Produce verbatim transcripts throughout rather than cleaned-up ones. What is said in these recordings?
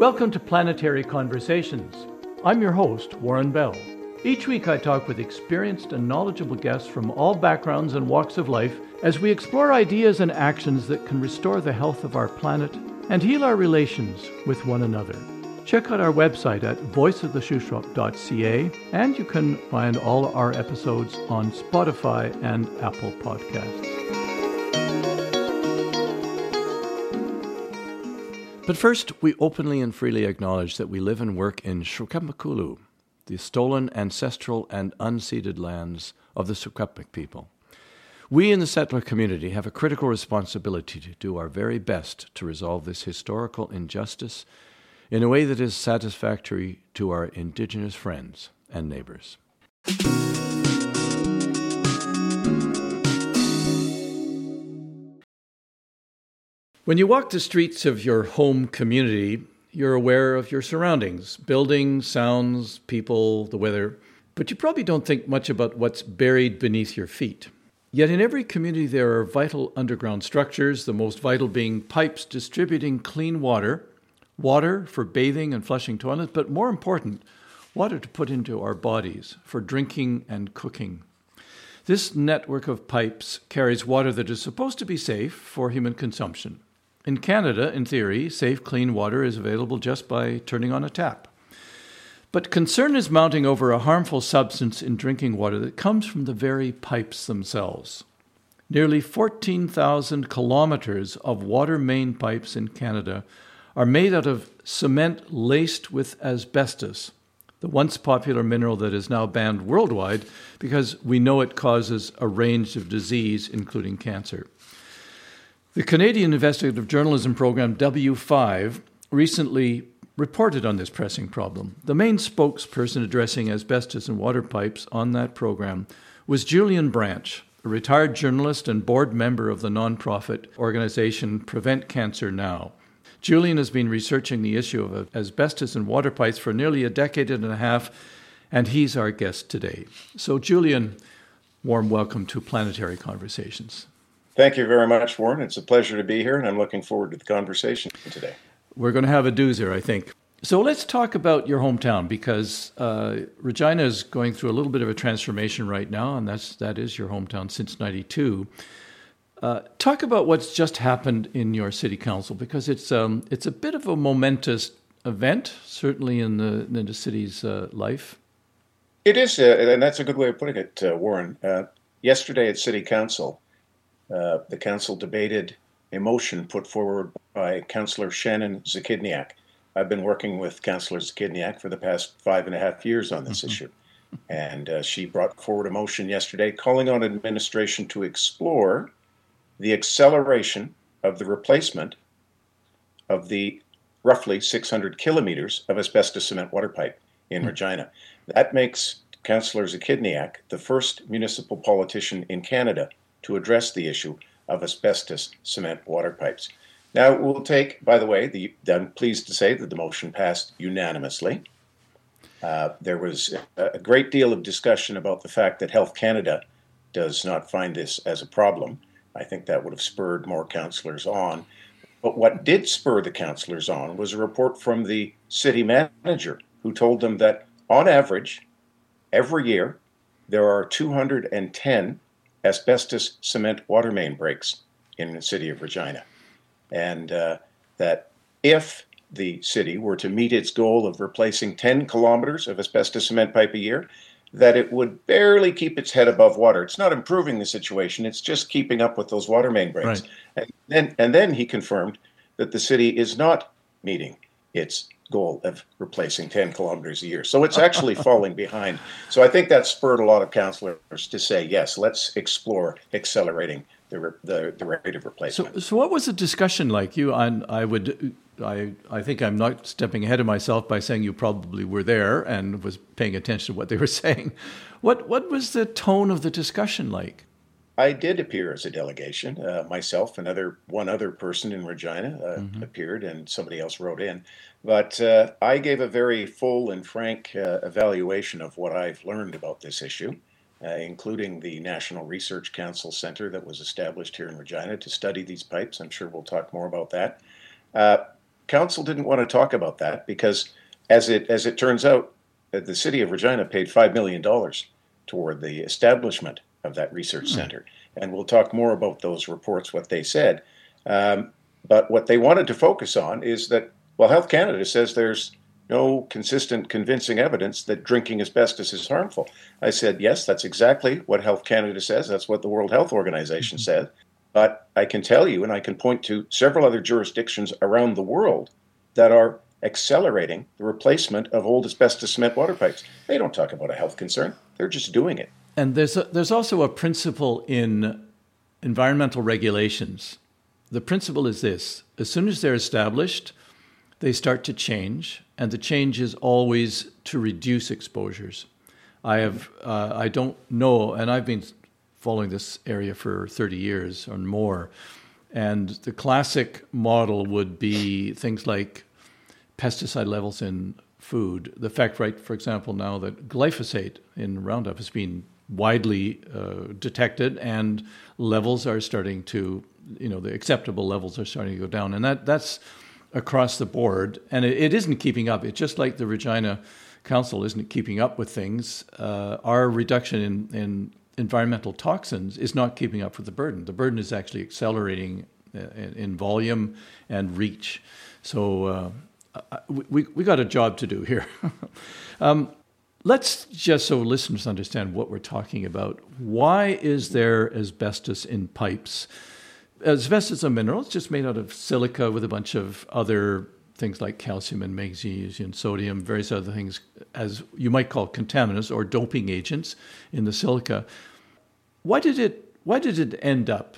Welcome to Planetary Conversations. I'm your host, Warren Bell. Each week I talk with experienced and knowledgeable guests from all backgrounds and walks of life as we explore ideas and actions that can restore the health of our planet and heal our relations with one another. Check out our website at voice of the shuswap dot c a, and you can find all our episodes on Spotify and Apple Podcasts. But first, we openly and freely acknowledge that we live and work in Secwepemcúlecw, the stolen ancestral and unceded lands of the Secwepemc people. We in the settler community have a critical responsibility to do our very best to resolve this historical injustice in a way that is satisfactory to our Indigenous friends and neighbors. When you walk the streets of your home community, you're aware of your surroundings, buildings, sounds, people, the weather, but you probably don't think much about what's buried beneath your feet. Yet in every community there are vital underground structures, the most vital being pipes distributing clean water, water for bathing and flushing toilets, but more important, water to put into our bodies for drinking and cooking. This network of pipes carries water that is supposed to be safe for human consumption. In Canada, in theory, safe, clean water is available just by turning on a tap. But concern is mounting over a harmful substance in drinking water that comes from the very pipes themselves. Nearly fourteen thousand kilometers of water main pipes in Canada are made out of cement laced with asbestos, the once popular mineral that is now banned worldwide because we know it causes a range of disease, including cancer. The Canadian investigative journalism program W five recently reported on this pressing problem. The main spokesperson addressing asbestos in water pipes on that program was Julian Branch, a retired journalist and board member of the nonprofit organization Prevent Cancer Now. Julian has been researching the issue of asbestos in water pipes for nearly a decade and a half, and he's our guest today. So, Julian, warm welcome to Planetary Conversations. Thank you very much, Warren. It's a pleasure to be here, and I'm looking forward to the conversation today. We're going to have a doozer, I think. So let's talk about your hometown, because uh, Regina is going through a little bit of a transformation right now, and that's that is your hometown since ninety-two. Uh, talk about what's just happened in your city council, because it's um, it's a bit of a momentous event, certainly in the in the city's uh, life. It is, uh, and that's a good way of putting it, uh, Warren. Uh, yesterday at City Council, uh, the council debated a motion put forward by Councillor Shannon Zakidniak. I've been working with Councillor Zakidniak for the past five and a half years on this mm-hmm. issue, and uh, she brought forward a motion yesterday calling on administration to explore the acceleration of the replacement of the roughly six hundred kilometers of asbestos cement water pipe in mm-hmm. Regina. That makes Councillor Zakidniak the first municipal politician in Canada to address the issue of asbestos cement water pipes. Now, it will take, by the way, the, I'm pleased to say that the motion passed unanimously. Uh, there was a, a great deal of discussion about the fact that Health Canada does not find this as a problem. I think that would have spurred more councillors on. But what did spur the councillors on was a report from the city manager who told them that, on average, every year, there are two hundred ten asbestos cement water main breaks in the city of Regina. And uh, that if the city were to meet its goal of replacing ten kilometers of asbestos cement pipe a year, that it would barely keep its head above water. It's not improving the situation, it's just keeping up with those water main breaks. Right. And then, and then he confirmed that the city is not meeting its goal of replacing ten kilometers a year. So it's actually falling behind. So I think that spurred a lot of councillors to say, yes, let's explore accelerating the the, the rate of replacement. So, so what was the discussion like? You, I, I would, I, I think I'm not stepping ahead of myself by saying you probably were there and was paying attention to what they were saying. What what was the tone of the discussion like? I did appear as a delegation. Uh, myself and other one other person in Regina uh, mm-hmm. appeared, and somebody else wrote in. But uh, I gave a very full and frank uh, evaluation of what I've learned about this issue, uh, including the National Research Council Center that was established here in Regina to study these pipes. I'm sure we'll talk more about that. Uh, council didn't want to talk about that because, as it as it turns out, uh, the city of Regina paid five million dollars toward the establishment of that research Hmm. center, and we'll talk more about those reports, what they said. Um, but what they wanted to focus on is that, well, Health Canada says there's no consistent, convincing evidence that drinking asbestos is harmful. I said, yes, that's exactly what Health Canada says. That's what the World Health Organization said. But I can tell you, and I can point to several other jurisdictions around the world that are accelerating the replacement of old asbestos cement water pipes. They don't talk about a health concern. They're just doing it. And there's a, there's also a principle in environmental regulations. The principle is this: as soon as they're established, they start to change, and the change is always to reduce exposures. I have uh, I don't know, and I've been following this area for thirty years or more, and the classic model would be things like pesticide levels in food. The fact, right, for example, now that glyphosate in Roundup has been widely uh, detected, and levels are starting to, you know, the acceptable levels are starting to go down, and that that's across the board, and it, it isn't keeping up. It's just like the Regina Council isn't keeping up with things. Uh, our reduction in, in environmental toxins is not keeping up with the burden. The burden is actually accelerating in, in volume and reach. So uh, we we got a job to do here. um, Let's just so listeners understand what we're talking about. Why is there asbestos in pipes? Asbestos is a mineral. It's just made out of silica with a bunch of other things like calcium and magnesium, sodium, various other things, as you might call contaminants or doping agents in the silica. Why did it? Why did it end up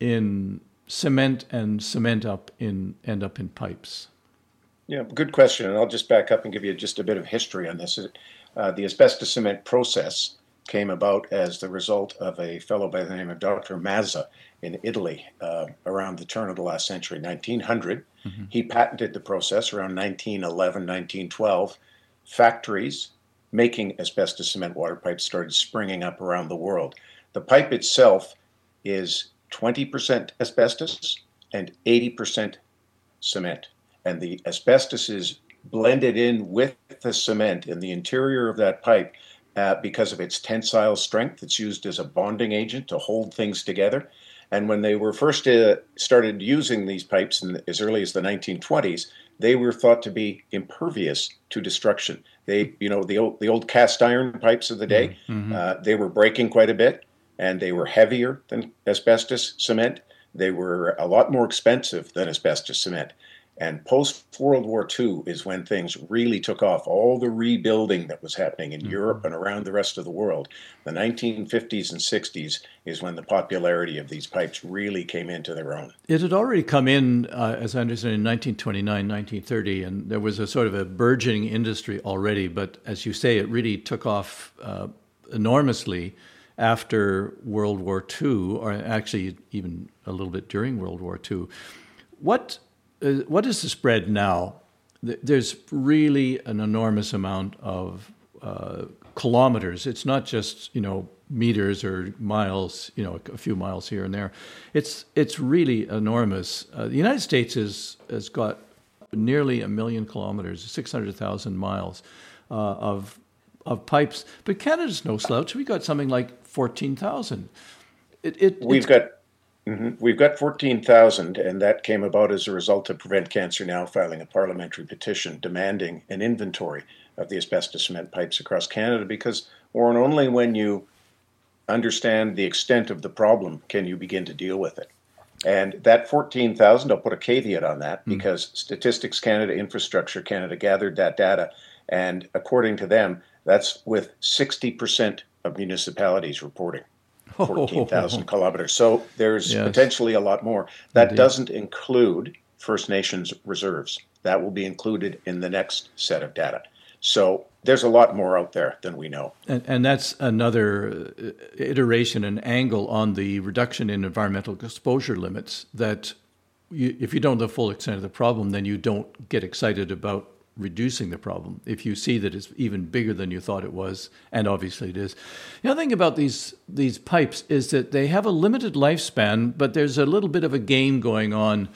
in cement and cement up in end up in pipes? Yeah, good question. And I'll just back up and give you just a bit of history on this. Uh, the asbestos cement process came about as the result of a fellow by the name of Doctor Mazza in Italy uh, around the turn of the last century, nineteen hundred. Mm-hmm. He patented the process around nineteen eleven, nineteen twelve. Factories making asbestos cement water pipes started springing up around the world. The pipe itself is twenty percent asbestos and eighty percent cement. And the asbestos is blended in with the cement in the interior of that pipe uh, because of its tensile strength. It's used as a bonding agent to hold things together. And when they were first uh, started using these pipes in, as early as the nineteen twenties, they were thought to be impervious to destruction. They, you know, the old, the old cast iron pipes of the day, mm-hmm. uh, they were breaking quite a bit, and they were heavier than asbestos cement. They were a lot more expensive than asbestos cement. And post-World War Two is when things really took off. All the rebuilding that was happening in mm-hmm. Europe and around the rest of the world. The nineteen fifties and sixties is when the popularity of these pipes really came into their own. It had already come in, uh, as I understand, in nineteen twenty-nine, nineteen thirty, and there was a sort of a burgeoning industry already. But as you say, it really took off uh, enormously after World War Two, or actually even a little bit during World War Two. What... Uh, what is the spread now? There's really an enormous amount of uh, kilometers. It's not just, you know, meters or miles, you know, a few miles here and there. It's it's really enormous. Uh, the United States is, has got nearly a million kilometers, six hundred thousand miles uh, of of pipes. But Canada's no slouch. We got something like fourteen thousand. It, it, We've got... Mm-hmm. We've got fourteen thousand, and that came about as a result of Prevent Cancer Now filing a parliamentary petition demanding an inventory of the asbestos cement pipes across Canada, because, Warren, only when you understand the extent of the problem can you begin to deal with it. And that fourteen thousand, I'll put a caveat on that, mm-hmm. because Statistics Canada, Infrastructure Canada gathered that data, and according to them, that's with sixty percent of municipalities reporting. fourteen thousand kilometers. So there's yes. potentially a lot more. That Indeed. Doesn't include First Nations reserves. That will be included in the next set of data. So there's a lot more out there than we know. And, and that's another iteration and angle on the reduction in environmental exposure limits, that you, if you don't know the full extent of the problem, then you don't get excited about reducing the problem. If you see that it's even bigger than you thought it was, and obviously it is. The other thing about these these pipes is that they have a limited lifespan, but there's a little bit of a game going on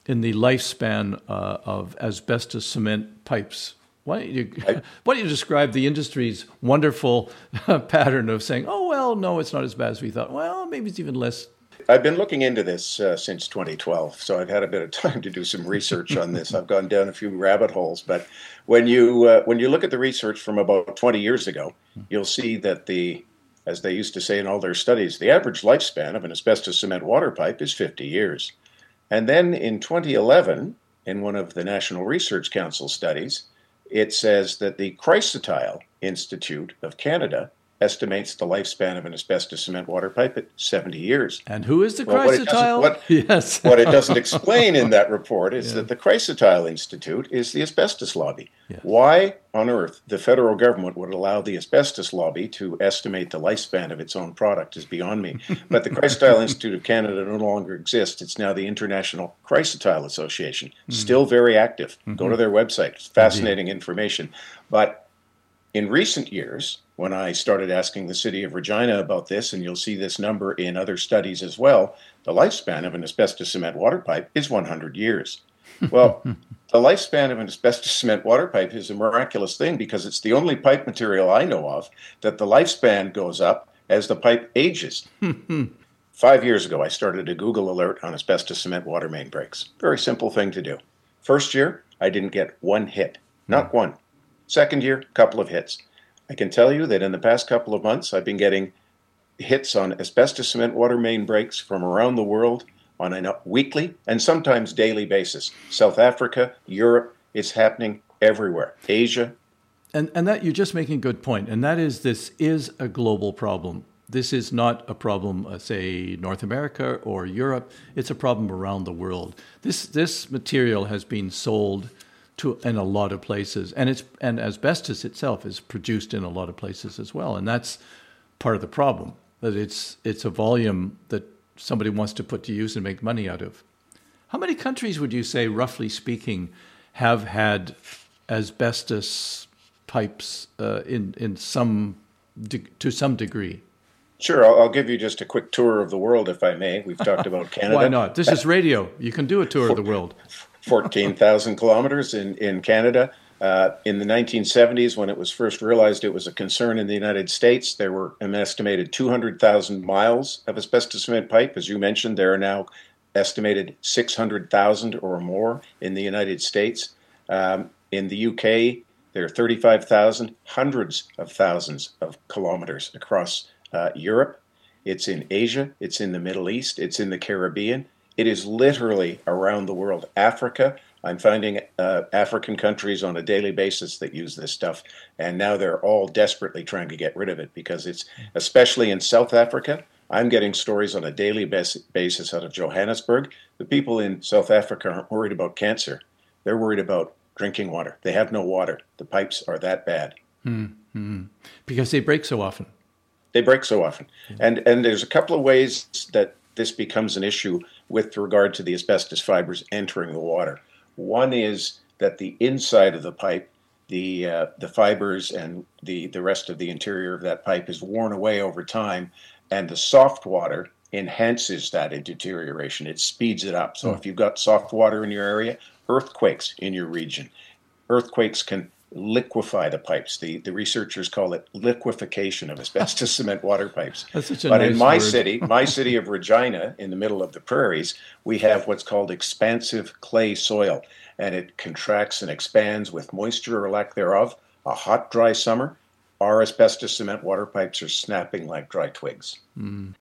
in the lifespan uh, of asbestos cement pipes. Why don't you, why don't you describe the industry's wonderful pattern of saying, oh, well, no, it's not as bad as we thought. Well, maybe it's even less. I've been looking into this uh, since twenty twelve, so I've had a bit of time to do some research on this. I've gone down a few rabbit holes, but when you uh, when you look at the research from about twenty years ago, you'll see that the, as they used to say in all their studies, the average lifespan of an asbestos cement water pipe is fifty years. And then in twenty eleven, in one of the National Research Council studies, it says that the Chrysotile Institute of Canada estimates the lifespan of an asbestos cement water pipe at seventy years. And who is the well, Chrysotile? What, what, yes. what it doesn't explain in that report is yeah. that the Chrysotile Institute is the asbestos lobby. Yes. Why on earth the federal government would allow the asbestos lobby to estimate the lifespan of its own product is beyond me. But the Chrysotile Institute of Canada no longer exists. It's now the International Chrysotile Association. Mm-hmm. Still very active. Mm-hmm. Go to their website. It's fascinating Indeed. information. But in recent years, when I started asking the city of Regina about this, and you'll see this number in other studies as well, the lifespan of an asbestos cement water pipe is one hundred years. Well, the lifespan of an asbestos cement water pipe is a miraculous thing because it's the only pipe material I know of that the lifespan goes up as the pipe ages. Five years ago, I started a Google alert on asbestos cement water main breaks. Very simple thing to do. First year, I didn't get one hit. Not one. Second year, couple of hits. I can tell you that in the past couple of months, I've been getting hits on asbestos cement water main breaks from around the world on a weekly and sometimes daily basis. South Africa, Europe, it's happening everywhere. Asia. And and that you're just making a good point, and that is this is a global problem. This is not a problem, uh, say, North America or Europe. It's a problem around the world. This this material has been sold to in a lot of places, and it's and asbestos itself is produced in a lot of places as well, and that's part of the problem. That it's it's a volume that somebody wants to put to use and make money out of. How many countries would you say, roughly speaking, have had asbestos pipes uh, in in some de- to some degree? Sure, I'll, I'll give you just a quick tour of the world, if I may. We've talked about Canada. Why not? This is radio. You can do a tour of the world. fourteen thousand kilometers in, in Canada. Uh, in the nineteen seventies, when it was first realized it was a concern in the United States, there were an estimated two hundred thousand miles of asbestos cement pipe. As you mentioned, there are now estimated six hundred thousand or more in the United States. Um, in the U K, there are thirty-five thousand, hundreds of thousands of kilometers across uh, Europe. It's in Asia. It's in the Middle East. It's in the Caribbean. It is literally around the world. Africa, I'm finding uh, African countries on a daily basis that use this stuff, and now they're all desperately trying to get rid of it because it's, especially in South Africa, I'm getting stories on a daily bas- basis out of Johannesburg. The people in South Africa aren't worried about cancer. They're worried about drinking water. They have no water. The pipes are that bad. Mm-hmm. Because they break so often. They break so often. And, and there's a couple of ways that this becomes an issue with regard to the asbestos fibers entering the water. One is that the inside of the pipe, the uh, the fibers and the, the rest of the interior of that pipe is worn away over time, and the soft water enhances that deterioration. It speeds it up. So mm. if you've got soft water in your area, earthquakes in your region, earthquakes can liquefy the pipes. The the researchers call it liquefaction of asbestos cement water pipes. That's such a but nice in my word. city, my city of Regina, in the middle of the prairies, we have what's called expansive clay soil, and it contracts and expands with moisture or lack thereof. A hot, dry summer, our asbestos cement water pipes are snapping like dry twigs. Mm.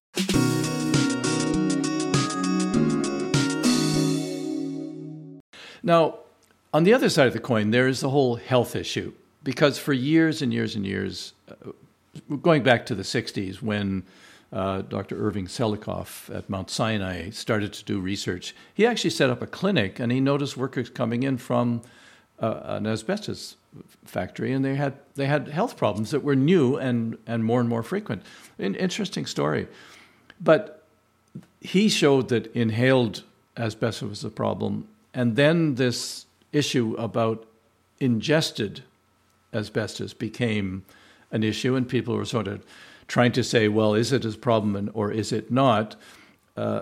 Now, on the other side of the coin, there is the whole health issue, because for years and years and years, uh, going back to the sixties, when uh, Doctor Irving Selikoff at Mount Sinai started to do research, he actually set up a clinic, and he noticed workers coming in from uh, an asbestos factory, and they had they had health problems that were new and, and more and more frequent. An interesting story. But he showed that inhaled asbestos was a problem, and then this issue about ingested asbestos became an issue, and people were sort of trying to say, well, is it a problem or is it not? Uh,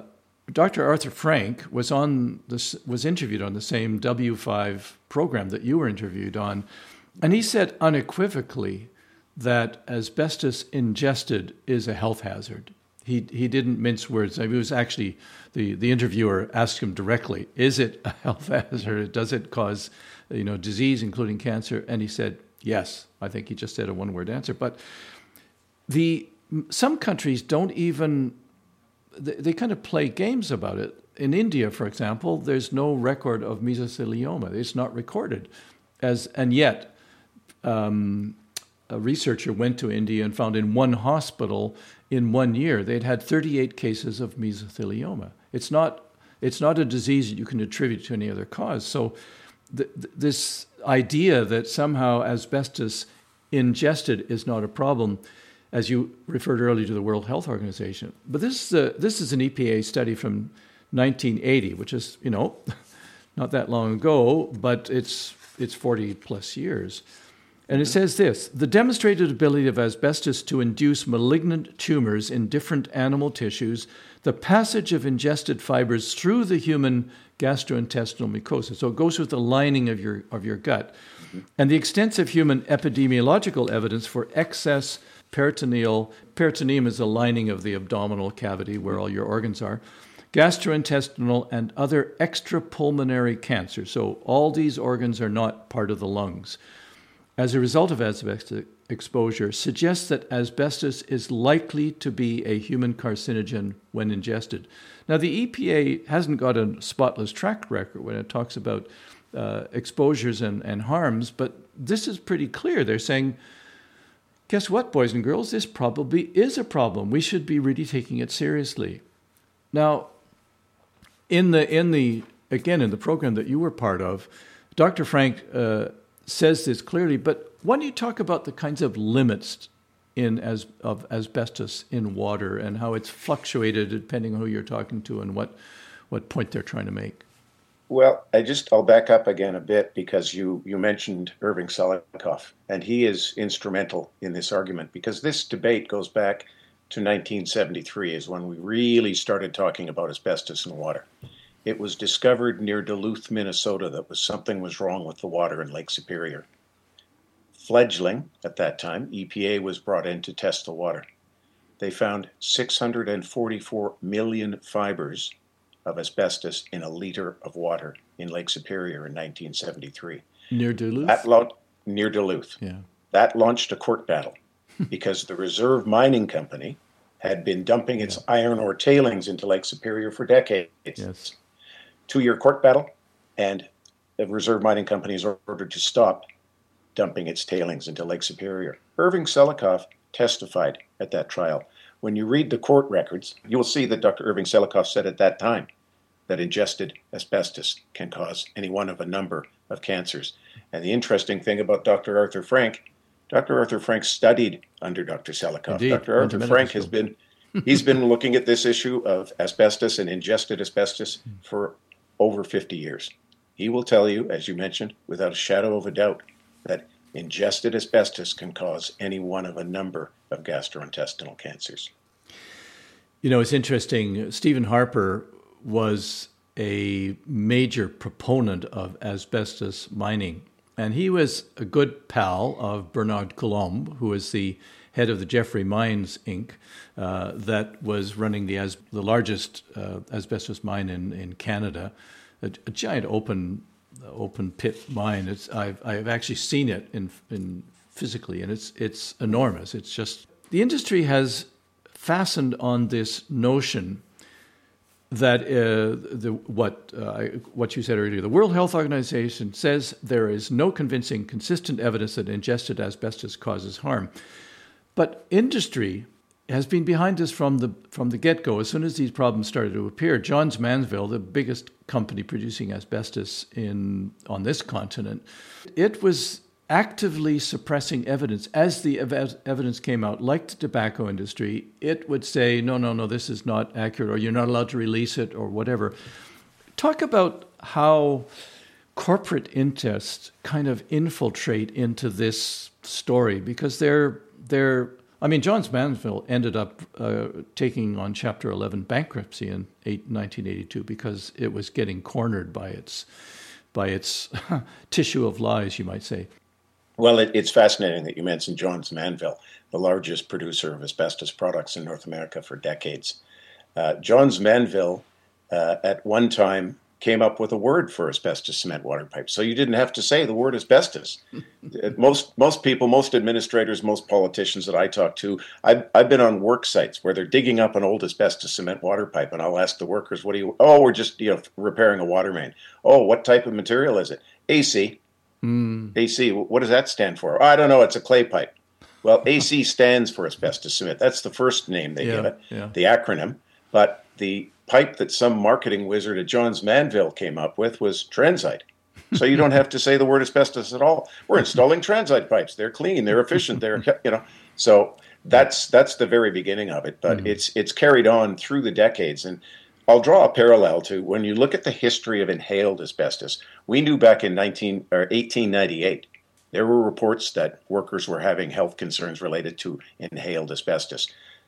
Doctor Arthur Frank was on this was interviewed on the same W five program that you were interviewed on, and he said unequivocally that asbestos ingested is a health hazard. He he didn't mince words. I mean, it was actually the, the interviewer asked him directly, "Is it a health hazard? Does it cause, you know, disease, including cancer?" And he said, "Yes." I think he just said a one-word answer. But the some countries don't even they, they kind of play games about it. In India, for example, there's no record of mesothelioma. It's not recorded, as and yet. Um, A researcher went to India and found in one hospital in one year they'd had thirty-eight cases of mesothelioma. It's not it's not a disease that you can attribute to any other cause. So th- th- this idea that somehow asbestos ingested is not a problem, as you referred earlier to the World Health Organization. But this is a, this is an E P A study from nineteen eighty, which is, you know, not that long ago, but it's it's forty plus years. And it says this: the demonstrated ability of asbestos to induce malignant tumors in different animal tissues, the passage of ingested fibers through the human gastrointestinal mucosa. So it goes with the lining of your of your gut. Mm-hmm. And the extensive human epidemiological evidence for excess peritoneal, peritoneum is the lining of the abdominal cavity where all your organs are, gastrointestinal and other extrapulmonary cancer. So all these organs are not part of the lungs, as a result of asbestos exposure, suggests that asbestos is likely to be a human carcinogen when ingested. Now, the E P A hasn't got a spotless track record when it talks about uh, exposures and, and harms, but this is pretty clear. They're saying, guess what, boys and girls? This probably is a problem. We should be really taking it seriously. Now, in the in the again in the program that you were part of, Doctor Frank uh, says this clearly, but why don't you talk about the kinds of limits in as of asbestos in water and how it's fluctuated depending on who you're talking to and what what point they're trying to make? Well, I just I'll back up again a bit because you you mentioned Irving Selikoff, and he is instrumental in this argument because this debate goes back to nineteen seventy-three is when we really started talking about asbestos in water. It was discovered near Duluth, Minnesota, that was something was wrong with the water in Lake Superior. Fledgling, at that time, E P A was brought in to test the water. They found six hundred forty-four million fibers of asbestos in a liter of water in Lake Superior in nineteen seventy-three. Near Duluth? That la- near Duluth. Yeah. That launched a court battle because the Reserve Mining Company had been dumping its yeah. iron ore tailings into Lake Superior for decades. Yes. Two-year court battle, and the Reserve Mining Company is ordered to stop dumping its tailings into Lake Superior. Irving Selikoff testified at that trial. When you read the court records, you will see that Doctor Irving Selikoff said at that time that ingested asbestos can cause any one of a number of cancers. And the interesting thing about Doctor Arthur Frank, Doctor Arthur Frank studied under Doctor Selikoff. Indeed. Doctor Arthur Frank has been, he's been looking at this issue of asbestos and ingested asbestos for over fifty years. He will tell you, as you mentioned, without a shadow of a doubt, that ingested asbestos can cause any one of a number of gastrointestinal cancers. You know, it's interesting. Stephen Harper was a major proponent of asbestos mining, and he was a good pal of Bernard Coulombe, who was the head of the Jeffrey Mines, Incorporated, uh, that was running the as, the largest uh, asbestos mine in, in Canada, a, a giant open open pit mine. It's I've I've actually seen it in in physically, and it's it's enormous. It's just the industry has fastened on this notion that uh, the what uh, what you said earlier, the World Health Organization says there is no convincing, consistent evidence that ingested asbestos causes harm. But industry has been behind this from the from the get-go. As soon as these problems started to appear, Johns Manville, the biggest company producing asbestos in on this continent, it was actively suppressing evidence. As the ev- evidence came out, like the tobacco industry, it would say, no, no, no, this is not accurate, or you're not allowed to release it, or whatever. Talk about how corporate interests kind of infiltrate into this story, because they're they're I mean, Johns Manville ended up uh, taking on Chapter eleven bankruptcy in eight, nineteen eighty-two because it was getting cornered by its by its tissue of lies, you might say. Well, it, it's fascinating that you mentioned Johns Manville, the largest producer of asbestos products in North America for decades. Uh, Johns Manville, uh, at one time, came up with a word for asbestos cement water pipes. So you didn't have to say the word asbestos. most most people, most administrators, most politicians that I talk to, I've, I've been on work sites where they're digging up an old asbestos cement water pipe, and I'll ask the workers, what do you, oh, we're just you know repairing a water main. Oh, what type of material is it? A C. Mm. A C, what does that stand for? Oh, I don't know, it's a clay pipe. Well, A C stands for asbestos cement. That's the first name they yeah, give it, yeah. the acronym. But the pipe that some marketing wizard at Johns Manville came up with was Transite. So you don't have to say the word asbestos at all. We're installing Transite pipes. They're clean. They're efficient. They're, you know, so that's that's the very beginning of it. But mm-hmm. it's it's carried on through the decades. And I'll draw a parallel to when you look at the history of inhaled asbestos. We knew back in nineteen or eighteen ninety-eight, there were reports that workers were having health concerns related to inhaled asbestos.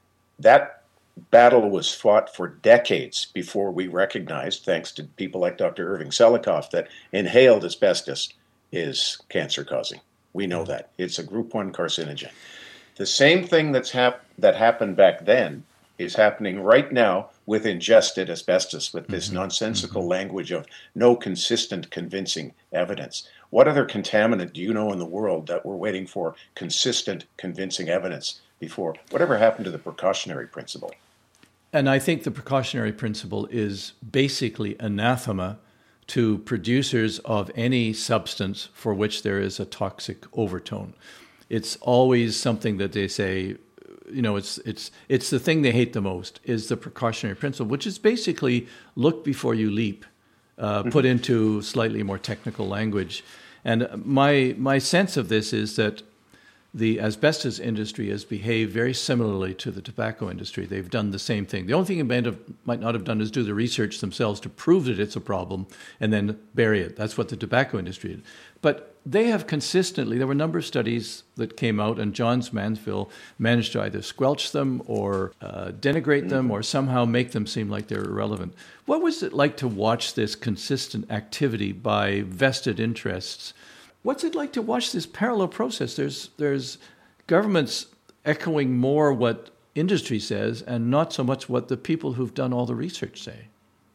That battle was fought for decades before we recognized, thanks to people like Doctor Irving Selikoff, that inhaled asbestos is cancer-causing. We know that. It's a group one carcinogen. The same thing that's hap- that happened back then is happening right now with ingested asbestos, with this mm-hmm. nonsensical mm-hmm. language of no consistent, convincing evidence. What other contaminant do you know in the world that we're waiting for consistent, convincing evidence before? Whatever happened to the precautionary principle? And I think the precautionary principle is basically anathema to producers of any substance for which there is a toxic overtone. It's always something that they say, you know, it's it's it's the thing they hate the most is the precautionary principle, which is basically look before you leap, uh, mm-hmm. put into slightly more technical language. And my my sense of this is that the asbestos industry has behaved very similarly to the tobacco industry. They've done the same thing. The only thing it might, have, might not have done is do the research themselves to prove that it's a problem and then bury it. That's what the tobacco industry did. But they have consistently, there were a number of studies that came out, and Johns Manville managed to either squelch them or uh, denigrate them or somehow make them seem like they're irrelevant. What was it like to watch this consistent activity by vested interests? What's it like to watch this parallel process? There's there's governments echoing more what industry says and not so much what the people who've done all the research say.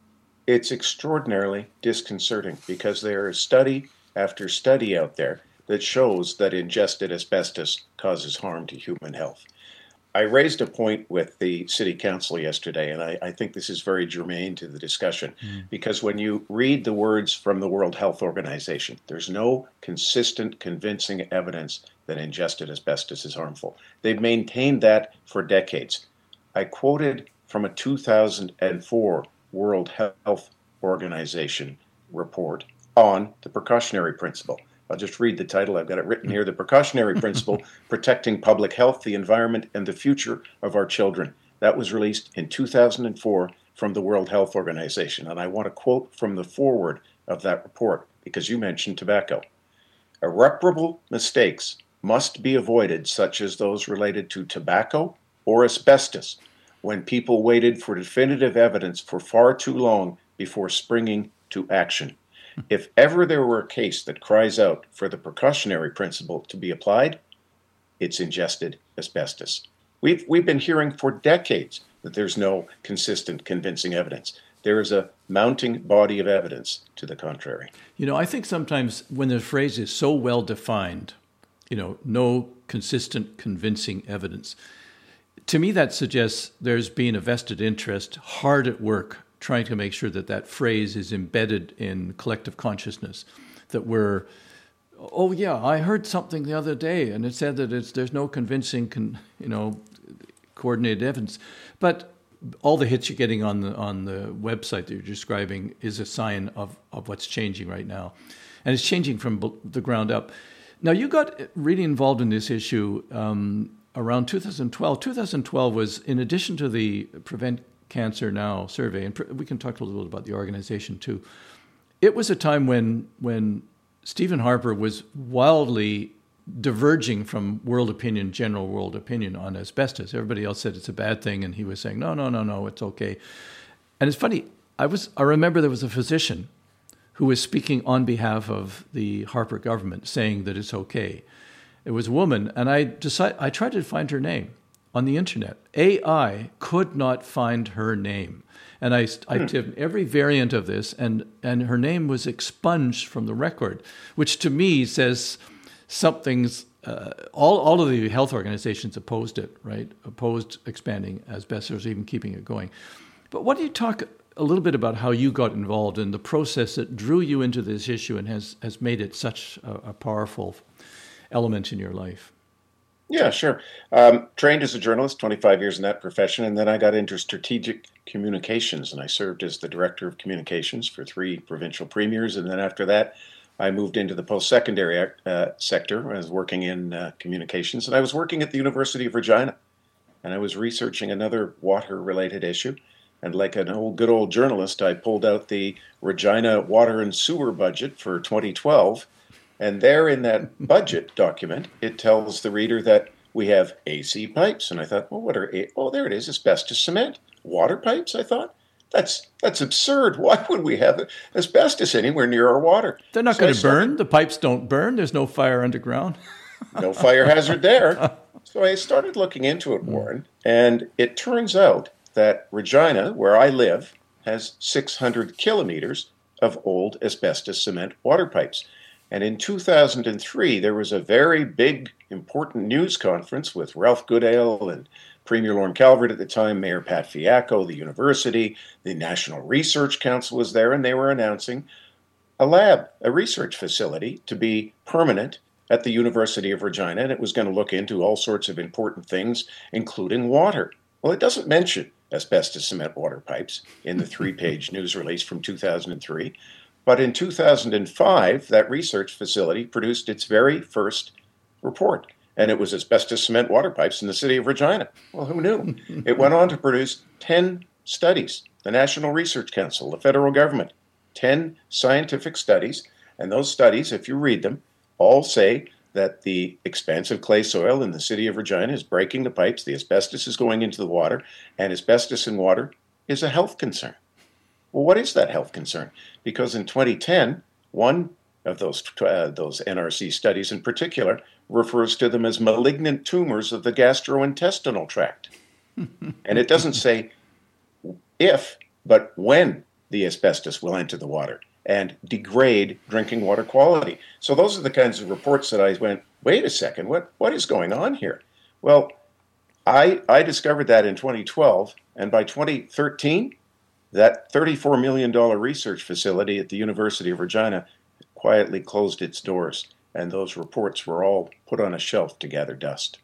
It's extraordinarily disconcerting because there is study after study out there that shows that ingested asbestos causes harm to human health. I raised a point with the city council yesterday, and I, I think this is very germane to the discussion, mm. because when you read the words from the World Health Organization, there's no consistent, convincing evidence that ingested asbestos is harmful. They've maintained that for decades. I quoted from a two thousand four World Health Organization report on the precautionary principle. I'll just read the title. I've got it written here. The Precautionary Principle, Protecting Public Health, the Environment, and the Future of Our Children. That was released in two thousand four from the World Health Organization. And I want to quote from the foreword of that report, because you mentioned tobacco. Irreparable mistakes must be avoided, such as those related to tobacco or asbestos, when people waited for definitive evidence for far too long before springing to action. If ever there were a case that cries out for the precautionary principle to be applied, it's ingested asbestos. We've, we've been hearing for decades that there's no consistent, convincing evidence. There is a mounting body of evidence to the contrary. You know, I think sometimes when the phrase is so well defined, you know, no consistent, convincing evidence, to me that suggests there's been a vested interest hard at work trying to make sure that that phrase is embedded in collective consciousness, that we're, oh yeah, I heard something the other day and it said that it's there's no convincing, con, you know, coordinated evidence. But all the hits you're getting on the on the website that you're describing is a sign of, of what's changing right now. And it's changing from the ground up. Now, you got really involved in this issue um, around two thousand twelve. two thousand twelve was, in addition to the Prevent Cancer Now survey, and we can talk a little bit about the organization too. It was a time when when Stephen Harper was wildly diverging from world opinion, general world opinion on asbestos. Everybody else said it's a bad thing, and he was saying, no, no, no, no, it's okay. And it's funny, I was I remember there was a physician who was speaking on behalf of the Harper government, saying that it's okay. It was a woman, and I decided I tried to find her name on the internet. A I could not find her name. And I, I did every variant of this, and, and her name was expunged from the record, which to me says something's, uh, all, all of the health organizations opposed it, right? Opposed expanding asbestos, even keeping it going. But what do you talk a little bit about how you got involved in the process that drew you into this issue and has, has made it such a, a powerful element in your life? Yeah, sure. Um, trained as a journalist, twenty-five years in that profession, and then I got into strategic communications, and I served as the director of communications for three provincial premiers, and then after that, I moved into the post-secondary uh, sector. I was working in uh, communications, and I was working at the University of Regina, and I was researching another water-related issue, and like an old good old journalist, I pulled out the Regina water and sewer budget for twenty twelve. And there in that budget document, it tells the reader that we have A C pipes. And I thought, well, what are A? Oh, there it is, asbestos cement. Water pipes, I thought. That's that's absurd. Why would we have asbestos anywhere near our water? They're not So going I to started- burn. The pipes don't burn. There's no fire underground. No fire hazard there. So I started looking into it, Warren, and it turns out that Regina, where I live, has six hundred kilometers of old asbestos cement water pipes. And in two thousand three, there was a very big, important news conference with Ralph Goodale and Premier Lorne Calvert at the time, Mayor Pat Fiacco, the university, the National Research Council was there, and they were announcing a lab, a research facility to be permanent at the University of Regina, and it was going to look into all sorts of important things, including water. Well, it doesn't mention asbestos cement water pipes in the three-page news release from two thousand three. But in two thousand five, that research facility produced its very first report, and it was asbestos cement water pipes in the city of Regina. Well, who knew? It went on to produce ten studies, the National Research Council, the federal government, ten scientific studies, and those studies, if you read them, all say that the expansive clay soil in the city of Regina is breaking the pipes, the asbestos is going into the water, and asbestos in water is a health concern. Well, what is that health concern? Because in twenty ten, one of those uh, those N R C studies in particular refers to them as malignant tumors of the gastrointestinal tract. And it doesn't say if, but when the asbestos will enter the water and degrade drinking water quality. So those are the kinds of reports that I went, wait a second, what what is going on here? Well, I I discovered that in twenty twelve, and by twenty thirteen, that thirty-four million dollars research facility at the University of Regina quietly closed its doors, and those reports were all put on a shelf to gather dust.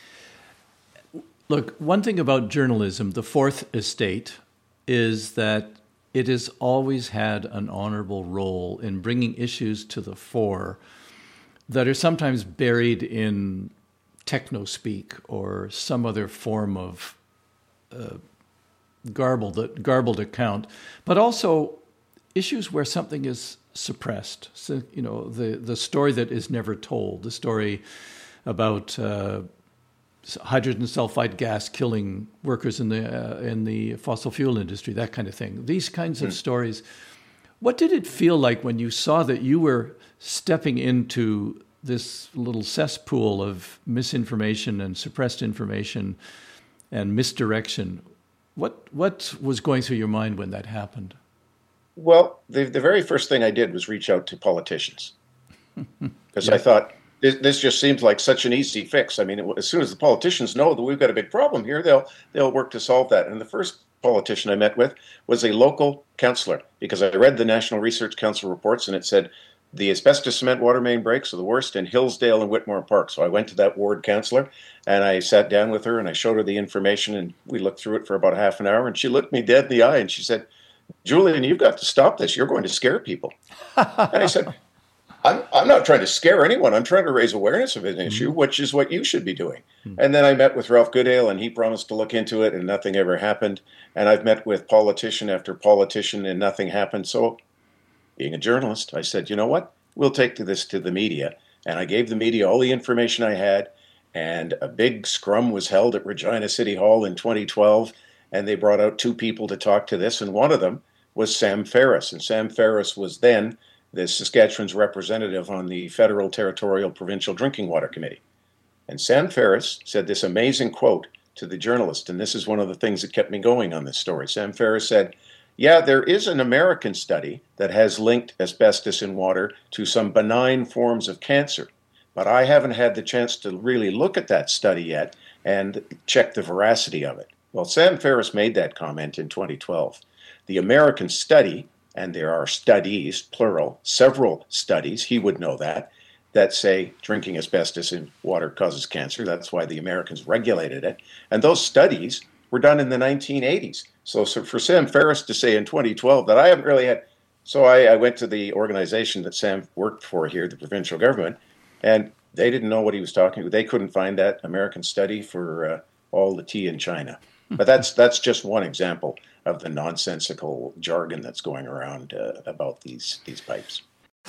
Look, one thing about journalism, the fourth estate, is that it has always had an honorable role in bringing issues to the fore that are sometimes buried in techno-speak or some other form of uh, garbled garbled account, but also issues where something is suppressed. So, you know, the the story that is never told, the story about uh, hydrogen sulfide gas killing workers in the uh, in the fossil fuel industry, that kind of thing. These kinds of mm. stories. What did it feel like when you saw that you were stepping into this little cesspool of misinformation and suppressed information and misdirection? What what was going through your mind when that happened? Well, the, the very first thing I did was reach out to politicians because yeah. I thought, this, this just seems like such an easy fix. I mean, it, as soon as the politicians know that we've got a big problem here, they'll they'll work to solve that. And the first politician I met with was a local councillor, because I read the National Research Council reports, and it said the asbestos cement water main breaks are the worst in Hillsdale and Whitmore Park. So I went to that ward councillor, and I sat down with her, and I showed her the information, and we looked through it for about half an hour, and she looked me dead in the eye, and she said, "Julian, you've got to stop this. You're going to scare people." And I said, I'm, I'm not trying to scare anyone. I'm trying to raise awareness of an issue, which is what you should be doing. Mm-hmm. And then I met with Ralph Goodale, and he promised to look into it, and nothing ever happened. And I've met with politician after politician, and nothing happened. So being a journalist, I said, you know what? We'll take this to the media. And I gave the media all the information I had. And a big scrum was held at Regina City Hall in twenty twelve. And they brought out two people to talk to this. And one of them was Sam Ferris. And Sam Ferris was then the Saskatchewan's representative on the Federal Territorial Provincial Drinking Water Committee. And Sam Ferris said this amazing quote to the journalist. And this is one of the things that kept me going on this story. Sam Ferris said, yeah, there is an American study that has linked asbestos in water to some benign forms of cancer. But I haven't had the chance to really look at that study yet and check the veracity of it. Well, Sam Ferris made that comment in twenty twelve. The American study, and there are studies, plural, several studies, he would know that, that say drinking asbestos in water causes cancer. That's why the Americans regulated it. And those studies were done in the nineteen eighties. So, so for Sam Ferris to say in twenty twelve that I haven't really had... So I, I went to the organization that Sam worked for here, the provincial government, and they didn't know what he was talking about. They couldn't find that American study for uh, all the tea in China. But that's that's just one example of the nonsensical jargon that's going around uh, about these these pipes.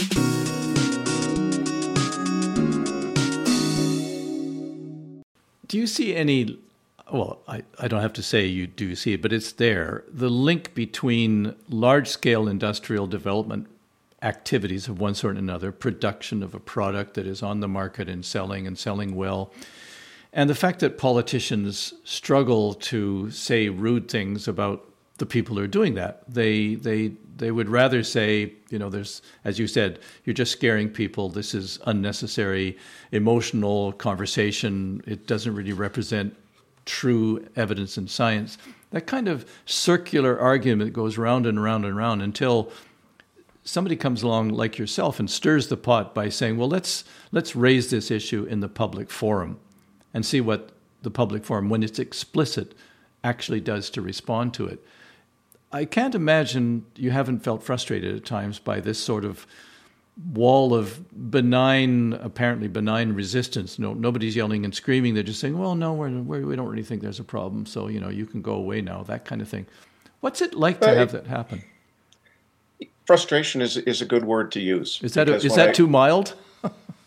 Do you see any, well, I, I don't have to say you do see it, but it's there, the link between large-scale industrial development activities of one sort or another, production of a product that is on the market and selling and selling well, and the fact that politicians struggle to say rude things about the people who are doing that. They they they would rather say, you know, there's, as you said, you're just scaring people. This is unnecessary, emotional conversation. It doesn't really represent true evidence and science. That kind of circular argument goes round and round and round until somebody comes along like yourself and stirs the pot by saying, well, let's let's raise this issue in the public forum and see what the public forum, when it's explicit, actually does to respond to it. I can't imagine you haven't felt frustrated at times by this sort of wall of benign, apparently benign resistance. No, nobody's yelling and screaming. They're just saying, well, no, we're, we're, we don't really think there's a problem, so, you know, you can go away now, that kind of thing. What's it like to have that happen? Frustration is is a good word to use. Is that a, is that I, too mild? uh,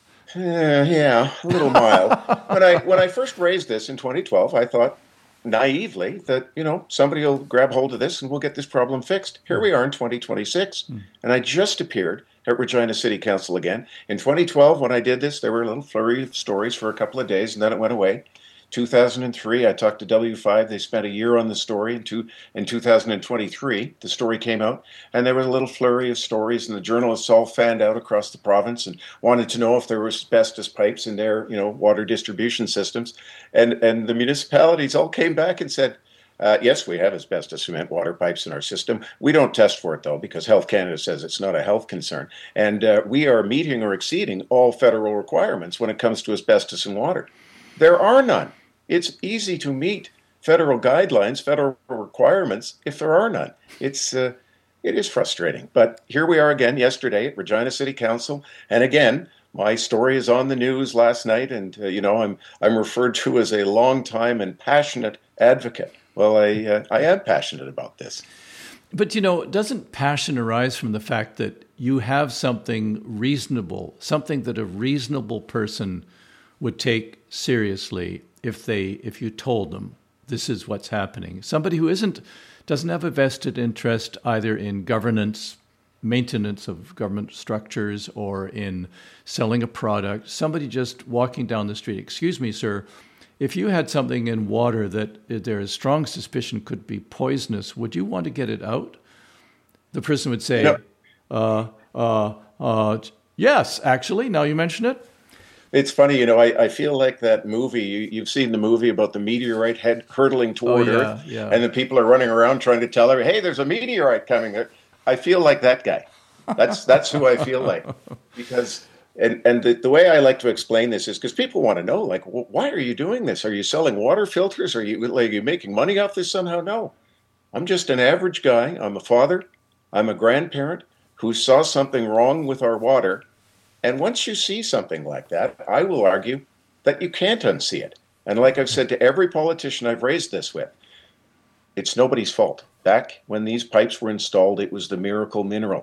yeah, a little mild. When I when I first raised this in twenty twelve, I thought naively that, you know, somebody will grab hold of this and we'll get this problem fixed. Here we are in twenty twenty-six, mm. and I just appeared at Regina City Council again. In twenty twelve, when I did this, there were a little flurry of stories for a couple of days, and then it went away. two thousand three, I talked to W five. They spent a year on the story. In, two, in two thousand twenty-three, the story came out, and there was a little flurry of stories, and the journalists all fanned out across the province and wanted to know if there were asbestos pipes in their, you know, water distribution systems. And, and the municipalities all came back and said, uh, yes, we have asbestos cement water pipes in our system. We don't test for it, though, because Health Canada says it's not a health concern. And uh, we are meeting or exceeding all federal requirements when it comes to asbestos in water. There are none. It's easy to meet federal guidelines, federal requirements, if there are none. It's uh, it is frustrating. But here we are again yesterday at Regina City Council, and again, my story is on the news last night, and uh, you know, I'm I'm referred to as a long-time and passionate advocate. Well, I uh, I am passionate about this. But you know, doesn't passion arise from the fact that you have something reasonable, something that a reasonable person would take seriously if they if you told them this is what's happening? Somebody who isn't doesn't have a vested interest either in governance, maintenance of government structures, or in selling a product. Somebody just walking down the street, excuse me, sir, if you had something in water that there is strong suspicion could be poisonous, would you want to get it out? The person would say, no. uh, uh, uh, yes, actually, now you mention it. It's funny, you know, I, I feel like that movie, you, you've seen the movie about the meteorite head hurtling toward oh, yeah, Earth, yeah. and the people are running around trying to tell her, hey, there's a meteorite coming. I feel like that guy. That's that's who I feel like. Because, and, and the, the way I like to explain this is because people want to know, like, well, why are you doing this? Are you selling water filters? Are you, like, are you making money off this somehow? No. I'm just an average guy. I'm a father. I'm a grandparent who saw something wrong with our water. And once you see something like that, I will argue that you can't unsee it. And like I've said to every politician I've raised this with, it's nobody's fault. Back when these pipes were installed, it was the miracle mineral.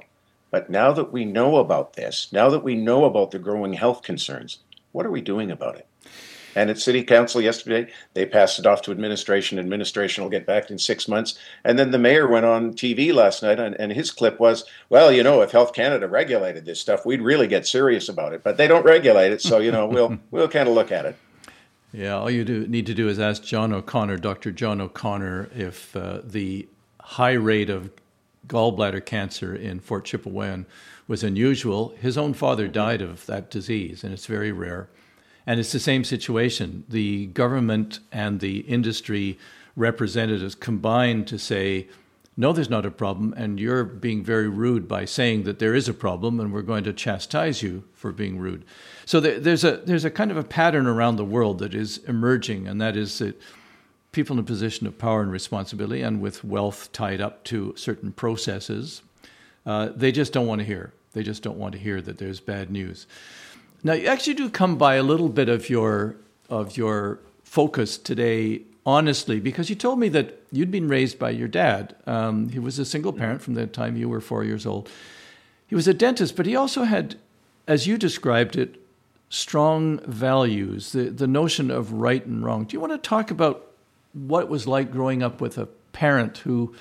But now that we know about this, now that we know about the growing health concerns, what are we doing about it? And at City Council yesterday, they passed it off to administration. Administration will get back in six months. And then the mayor went on T V last night, and, and his clip was, well, you know, if Health Canada regulated this stuff, we'd really get serious about it. But they don't regulate it, so, you know, we'll we'll kind of look at it. Yeah, all you do need to do is ask John O'Connor, Doctor John O'Connor, if uh, the high rate of gallbladder cancer in Fort Chipewyan was unusual. His own father died of that disease, and it's very rare. And it's the same situation. The government and the industry representatives combined to say, no, there's not a problem, and you're being very rude by saying that there is a problem, and we're going to chastise you for being rude. So there, there's a there's a kind of a pattern around the world that is emerging, and that is that people in a position of power and responsibility and with wealth tied up to certain processes, uh, they just don't want to hear. They just don't want to hear that there's bad news. Now, you actually do come by a little bit of your of your focus today, honestly, because you told me that you'd been raised by your dad. Um, he was a single parent from the time you were four years old. He was a dentist, but he also had, as you described it, strong values, the, the notion of right and wrong. Do you want to talk about what it was like growing up with a parent who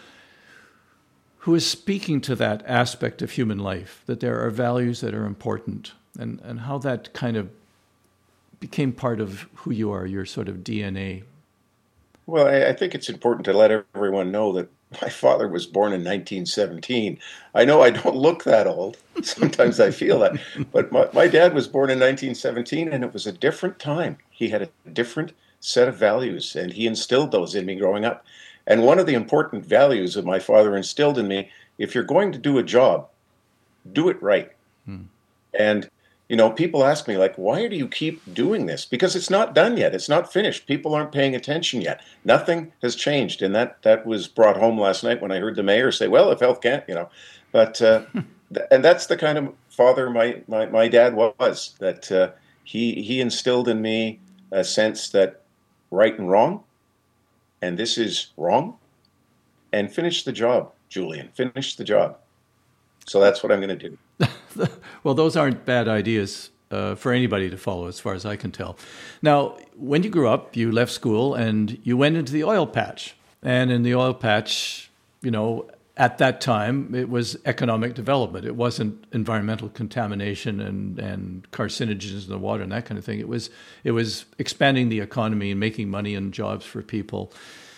who is speaking to that aspect of human life, that there are values that are important? And, and how that kind of became part of who you are, your sort of D N A. Well, I, I think it's important to let everyone know that my father was born in nineteen seventeen. I know I don't look that old. Sometimes I feel that. But my, my dad was born in nineteen seventeen, and it was a different time. He had a different set of values, and he instilled those in me growing up. And one of the important values that my father instilled in me, if you're going to do a job, do it right. Hmm. And you know, people ask me, like, why do you keep doing this? Because it's not done yet. It's not finished. People aren't paying attention yet. Nothing has changed. And that that was brought home last night when I heard the mayor say, well, if health can't, you know. But, uh, th- and that's the kind of father my, my, my dad was, that uh, he, he instilled in me a sense that right and wrong, and this is wrong, and finish the job, Julian, finish the job. So that's what I'm going to do. Well, those aren't bad ideas uh, for anybody to follow, as far as I can tell. Now, when you grew up, you left school and you went into the oil patch. And in the oil patch, you know, at that time, it was economic development. It wasn't environmental contamination and, and carcinogens in the water and that kind of thing. It was it was expanding the economy and making money and jobs for people.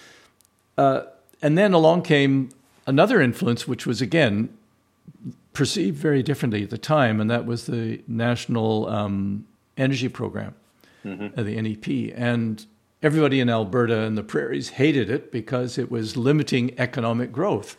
Uh, and then along came another influence, which was, again, perceived very differently at the time, and that was the National um, Energy Program, mm-hmm. uh, the N E P. And everybody in Alberta and the prairies hated it because it was limiting economic growth.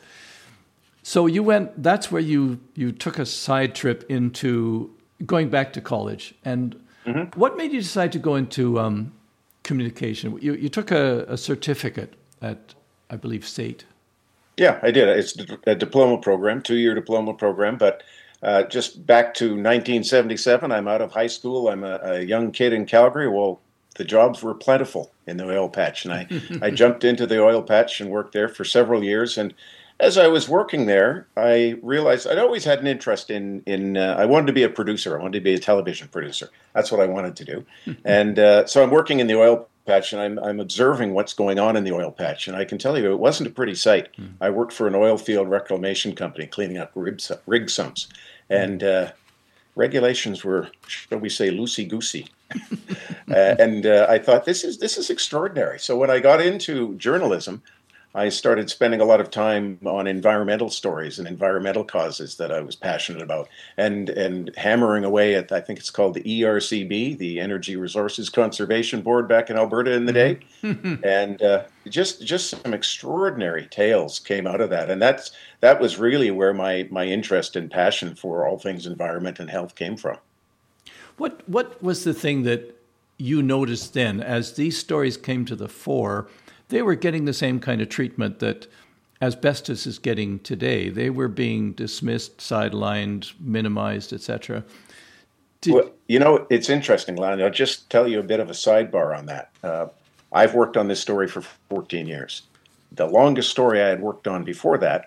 So you went, that's where you, you took a side trip into going back to college. And mm-hmm. what made you decide to go into um, communication? You, you took a, a certificate at, I believe, S A T. Yeah, I did. It's a diploma program, two-year diploma program. But uh, just back to nineteen seventy-seven, I'm out of high school. I'm a, a young kid in Calgary. Well, the jobs were plentiful in the oil patch. And I, I jumped into the oil patch and worked there for several years. And as I was working there, I realized I'd always had an interest in, in uh, I wanted to be a producer. I wanted to be a television producer. That's what I wanted to do. And uh, so I'm working in the oil patch, and I'm, I'm observing what's going on in the oil patch. And I can tell you, it wasn't a pretty sight. Mm. I worked for an oil field reclamation company cleaning up rig, rig sumps. And uh, regulations were, shall we say, loosey-goosey. uh, and uh, I thought, this is this is extraordinary. So when I got into journalism, I started spending a lot of time on environmental stories and environmental causes that I was passionate about, and and hammering away at, I think it's called the E R C B, the Energy Resources Conservation Board back in Alberta in the day. And uh, just just some extraordinary tales came out of that. And that's that was really where my, my interest and passion for all things environment and health came from. What what was the thing that you noticed then as these stories came to the fore? They were getting the same kind of treatment that asbestos is getting today. They were being dismissed, sidelined, minimized, et cetera. Did... Well, you know, it's interesting, Lonnie. I'll just tell you a bit of a sidebar on that. Uh, I've worked on this story for fourteen years. The longest story I had worked on before that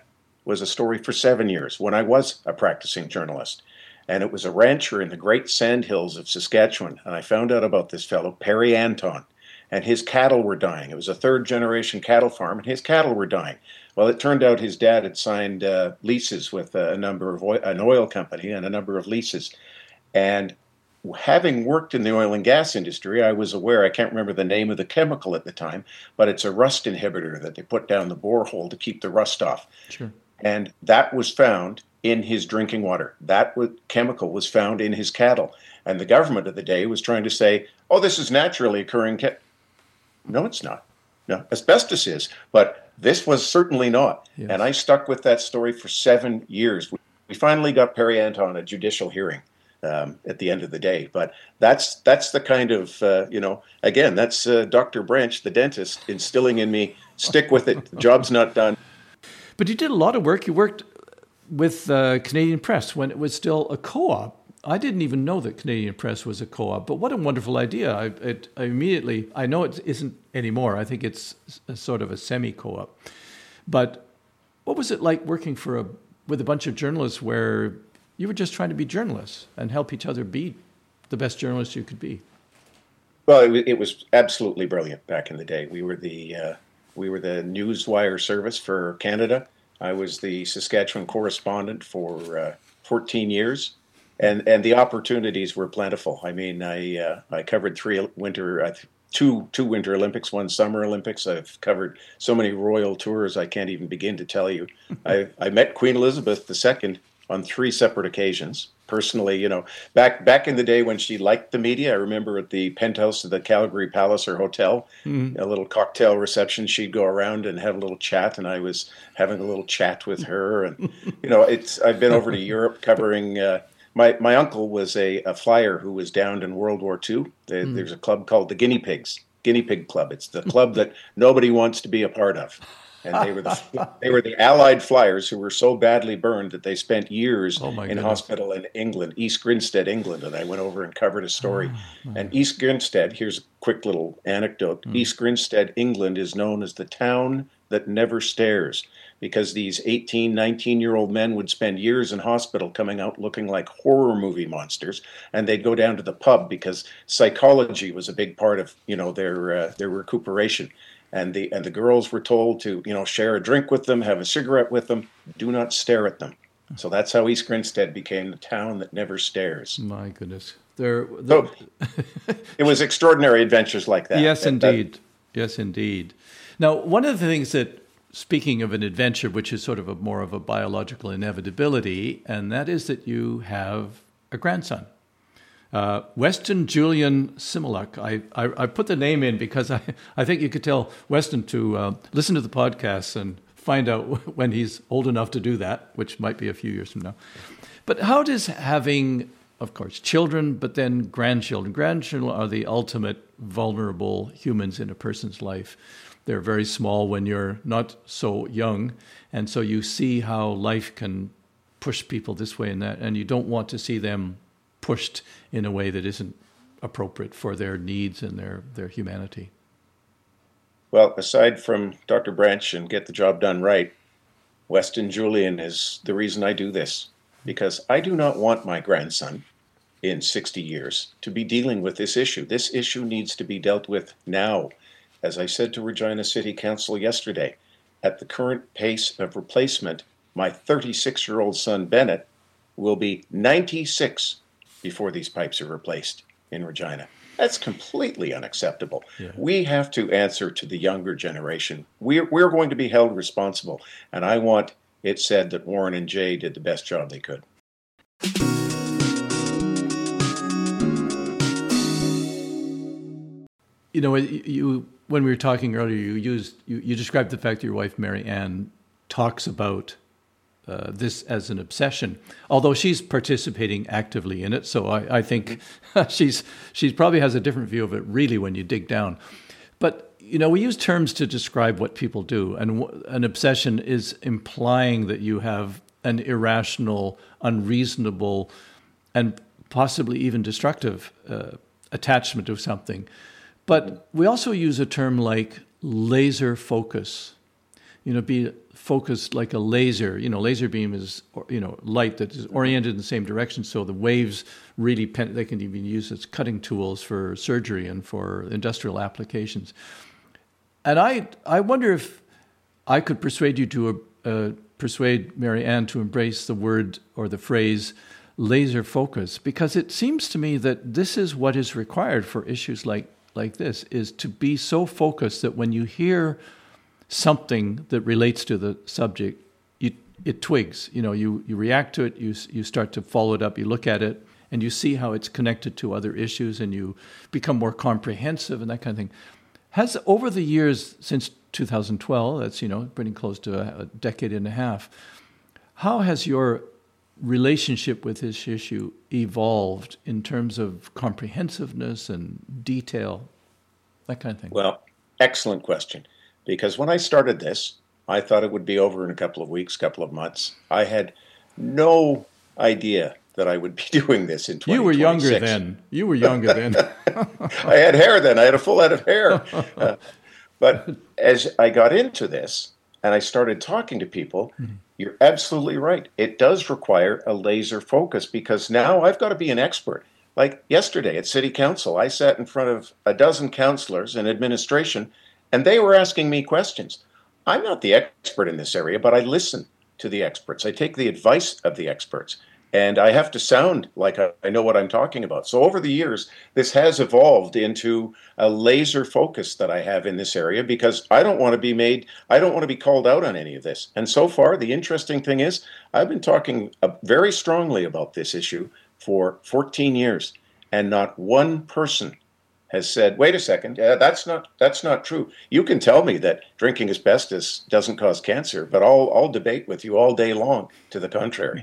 was a story for seven years when I was a practicing journalist. And it was a rancher in the Great Sandhills of Saskatchewan. And I found out about this fellow, Perry Anton, and his cattle were dying. It was a third generation cattle farm, and his cattle were dying. Well, it turned out his dad had signed uh, leases with a number of oil, an oil company and a number of leases. And having worked in the oil and gas industry, I was aware, I can't remember the name of the chemical at the time, but it's a rust inhibitor that they put down the borehole to keep the rust off. Sure. And that was found in his drinking water. That w- chemical was found in his cattle. And the government of the day was trying to say, oh, this is naturally occurring. Ca-. No, it's not. No, asbestos is, but this was certainly not. Yes. And I stuck with that story for seven years. We finally got Perry Anton a judicial hearing um, at the end of the day. But that's that's the kind of, uh, you know, again, that's uh, Doctor Branch, the dentist, instilling in me, stick with it. The job's not done. But you did a lot of work. You worked with uh, Canadian Press when it was still a co-op. I didn't even know that Canadian Press was a co-op, but what a wonderful idea. I, it, I immediately, I know it isn't anymore. I think it's a, sort of a semi-co-op. But what was it like working for a with a bunch of journalists where you were just trying to be journalists and help each other be the best journalists you could be? Well, it, it was absolutely brilliant back in the day. We were the uh, we were the newswire service for Canada. I was the Saskatchewan correspondent for uh, fourteen years. And and the opportunities were plentiful. I mean, I uh, I covered three winter, uh, two two Winter Olympics, one Summer Olympics. I've covered so many royal tours I can't even begin to tell you. I I met Queen Elizabeth the Second on three separate occasions. Personally, you know, back back in the day when she liked the media, I remember at the penthouse of the Calgary Palace or Hotel, mm-hmm. a little cocktail reception. She'd go around and have a little chat, and I was having a little chat with her. And you know, it's I've been over to Europe covering. Uh, My my uncle was a, a flyer who was downed in World War Two. There, mm. There's a club called the Guinea Pigs, Guinea Pig Club. It's the club that nobody wants to be a part of. And they were the they were the Allied flyers who were so badly burned that they spent years oh in goodness. hospital in England, East Grinstead, England. And I went over and covered a story. Oh, and East Grinstead, here's a quick little anecdote. Mm. East Grinstead, England is known as the town that never stares, because these eighteen, nineteen-year-old men would spend years in hospital coming out looking like horror movie monsters, and they'd go down to the pub because psychology was a big part of, you know, their uh, their recuperation. And the and the girls were told to, you know, share a drink with them, have a cigarette with them, do not stare at them. So that's how East Grinstead became the town that never stares. My goodness. There, so, it was extraordinary adventures like that. Yes, that, indeed. That, yes, indeed. Now, one of the things that, speaking of an adventure, which is sort of a more of a biological inevitability, and that is that you have a grandson. Uh, Weston Julian Similuk. I, I, I put the name in because I, I think you could tell Weston to uh, listen to the podcast and find out when he's old enough to do that, which might be a few years from now. But how does having, of course, children, but then grandchildren, grandchildren are the ultimate vulnerable humans in a person's life. They're very small when you're not so young, and so you see how life can push people this way and that, and you don't want to see them pushed in a way that isn't appropriate for their needs and their, their humanity. Well, aside from Doctor Branch and Get the Job Done Right, Weston Julian is the reason I do this, because I do not want my grandson in sixty years to be dealing with this issue. This issue needs to be dealt with now. As I said to Regina City Council yesterday, at the current pace of replacement, my thirty-six-year-old son, Bennett, will be ninety-six before these pipes are replaced in Regina. That's completely unacceptable. Yeah. We have to answer to the younger generation. We're, we're going to be held responsible, and I want it said that Warren and Jay did the best job they could. You know, you when we were talking earlier, you used you, you described the fact that your wife Mary Ann talks about uh, this as an obsession, although she's participating actively in it. So I, I think mm-hmm. she's she's probably has a different view of it really when you dig down. But you know, we use terms to describe what people do, and an obsession is implying that you have an irrational, unreasonable, and possibly even destructive uh, attachment to something. But we also use a term like laser focus. you know, be focused like a laser. You know, laser beam is, you know, light that is oriented in the same direction. So the waves really, pen- they can even use as cutting tools for surgery and for industrial applications. And I, I wonder if I could persuade you to uh, persuade Mary Ann to embrace the word or the phrase laser focus, because it seems to me that this is what is required for issues like, like this, is to be so focused that when you hear something that relates to the subject, you, it twigs. You know, you, you react to it, you you start to follow it up, you look at it, and you see how it's connected to other issues, and you become more comprehensive and that kind of thing. Has, over the years since two thousand twelve, that's, you know, pretty close to a, a decade and a half, how has your relationship with this issue evolved in terms of comprehensiveness and detail, that kind of thing? Well, excellent question. Because when I started this, I thought it would be over in a couple of weeks, couple of months. I had no idea that I would be doing this in twenty twenty-six. You were younger then. You were younger then. I had hair then. I had a full head of hair. Uh, but as I got into this and I started talking to people, mm-hmm. You're absolutely right. It does require a laser focus, because now I've got to be an expert. Like yesterday at City Council, I sat in front of a dozen councillors and administration, and they were asking me questions. I'm not the expert in this area, but I listen to the experts. I take the advice of the experts, and I have to sound like I know what I'm talking about. So over the years, this has evolved into a laser focus that I have in this area, because I don't want to be made, I don't want to be called out on any of this. And so far, the interesting thing is, I've been talking very strongly about this issue for fourteen years, and not one person has said, wait a second, uh, that's not that's not true. You can tell me that drinking asbestos doesn't cause cancer, but I'll, I'll debate with you all day long to the contrary.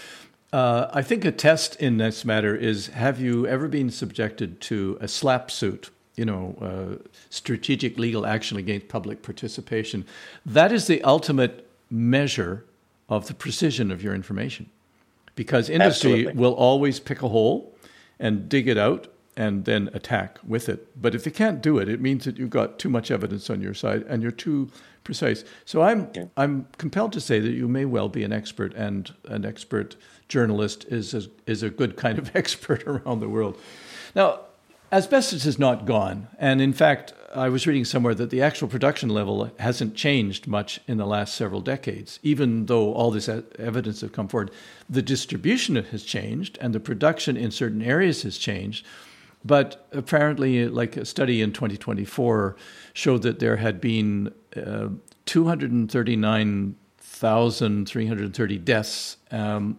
Uh, I think a test in this matter is, have you ever been subjected to a SLAPP suit, you know, uh, strategic legal action against public participation? That is the ultimate measure of the precision of your information, because industry Absolutely. will always pick a hole and dig it out and then attack with it. But if they can't do it, it means that you've got too much evidence on your side and you're too precise. So I'm okay. I'm compelled to say that you may well be an expert, and an expert journalist is a, is a good kind of expert around the world. Now, asbestos is not gone. And in fact, I was reading somewhere that the actual production level hasn't changed much in the last several decades, even though all this evidence has come forward. The distribution has changed, and the production in certain areas has changed. But apparently, like a study in twenty twenty-four showed that there had been uh, two hundred thirty-nine thousand three hundred thirty deaths um,